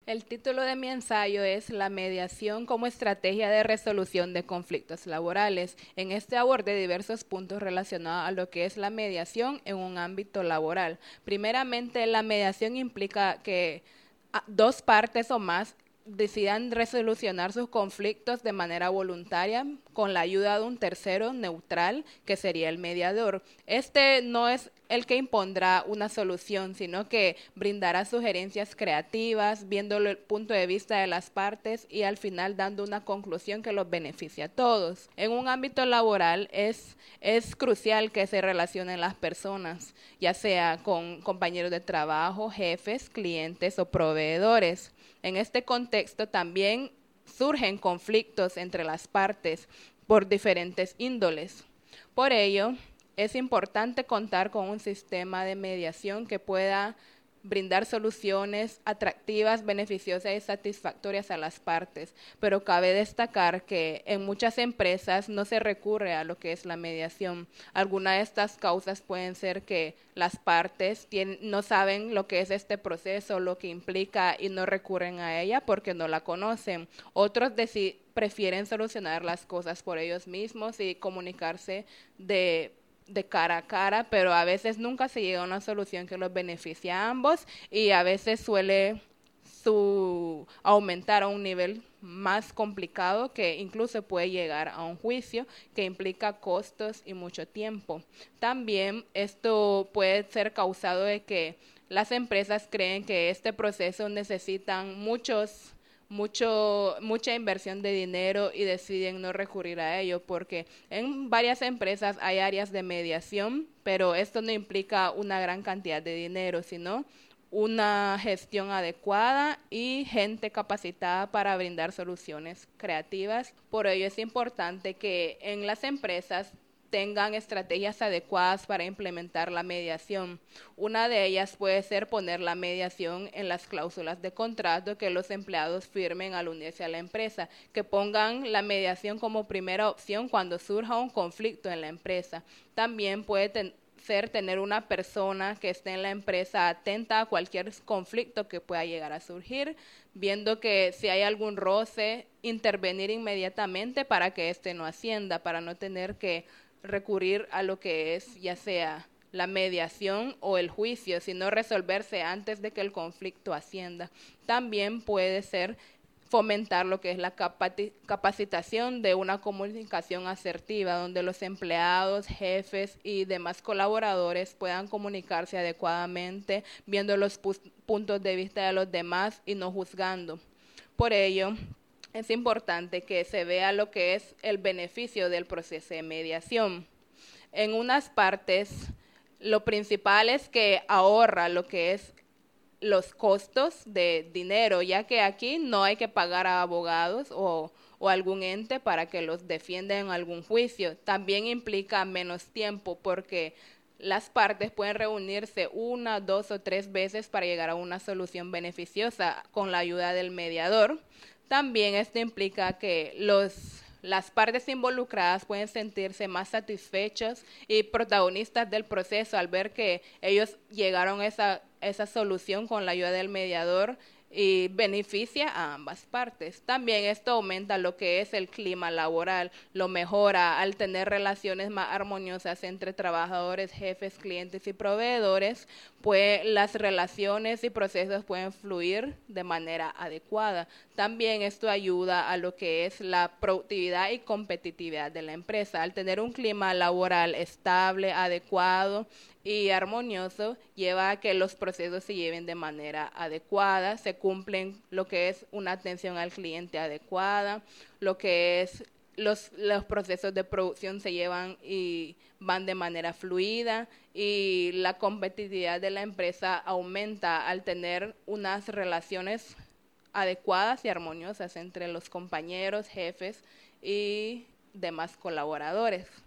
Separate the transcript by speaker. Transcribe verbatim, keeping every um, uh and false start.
Speaker 1: El título de mi ensayo es La mediación como estrategia de resolución de conflictos laborales. En este abordé diversos puntos relacionados a lo que es la mediación en un ámbito laboral. Primeramente, la mediación implica que dos partes o más decidan resolucionar sus conflictos de manera voluntaria con la ayuda de un tercero neutral, que sería el mediador. Este no es el que impondrá una solución, sino que brindará sugerencias creativas, viendo el punto de vista de las partes y al final dando una conclusión que los beneficie a todos. En un ámbito laboral es, es crucial que se relacionen las personas, ya sea con compañeros de trabajo, jefes, clientes o proveedores. En este contexto también surgen conflictos entre las partes por diferentes índoles. Por ello, es importante contar con un sistema de mediación que pueda brindar soluciones atractivas, beneficiosas y satisfactorias a las partes, pero cabe destacar que en muchas empresas no se recurre a lo que es la mediación. Algunas de estas causas pueden ser que las partes tienen, no saben lo que es este proceso, lo que implica y no recurren a ella porque no la conocen. Otros deci- prefieren solucionar las cosas por ellos mismos y comunicarse de de cara a cara, pero a veces nunca se llega a una solución que los beneficie a ambos y a veces suele su aumentar a un nivel más complicado que incluso puede llegar a un juicio que implica costos y mucho tiempo. También esto puede ser causado de que las empresas creen que este proceso necesitan muchos mucho mucha inversión de dinero y deciden no recurrir a ello porque en varias empresas hay áreas de mediación, pero esto no implica una gran cantidad de dinero, sino una gestión adecuada y gente capacitada para brindar soluciones creativas. Por ello es importante que en las empresas tengan estrategias adecuadas para implementar la mediación. Una de ellas puede ser poner la mediación en las cláusulas de contrato que los empleados firmen al unirse a la empresa, que pongan la mediación como primera opción cuando surja un conflicto en la empresa. También puede ten- ser tener una persona que esté en la empresa atenta a cualquier conflicto que pueda llegar a surgir, viendo que si hay algún roce, intervenir inmediatamente para que éste no ascienda, para no tener que recurrir a lo que es ya sea la mediación o el juicio, sino resolverse antes de que el conflicto ascienda. También puede ser fomentar lo que es la capacitación de una comunicación asertiva, donde los empleados, jefes y demás colaboradores puedan comunicarse adecuadamente, viendo los puntos de vista de los demás y no juzgando. Por ello, es importante que se vea lo que es el beneficio del proceso de mediación. En unas partes, lo principal es que ahorra lo que es los costos de dinero, ya que aquí no hay que pagar a abogados o, o algún ente para que los defienda en algún juicio. También implica menos tiempo porque las partes pueden reunirse una, dos o tres veces para llegar a una solución beneficiosa con la ayuda del mediador. También esto implica que los, las partes involucradas pueden sentirse más satisfechos y protagonistas del proceso al ver que ellos llegaron a esa, esa solución con la ayuda del mediador y beneficia a ambas partes. También esto aumenta lo que es el clima laboral, lo mejora al tener relaciones más armoniosas entre trabajadores, jefes, clientes y proveedores, pues las relaciones y procesos pueden fluir de manera adecuada. También esto ayuda a lo que es la productividad y competitividad de la empresa. Al tener un clima laboral estable, adecuado y armonioso, lleva a que los procesos se lleven de manera adecuada, se cumplen lo que es una atención al cliente adecuada, lo que es los, los procesos de producción se llevan y van de manera fluida y la competitividad de la empresa aumenta al tener unas relaciones adecuadas y armoniosas entre los compañeros, jefes y demás colaboradores.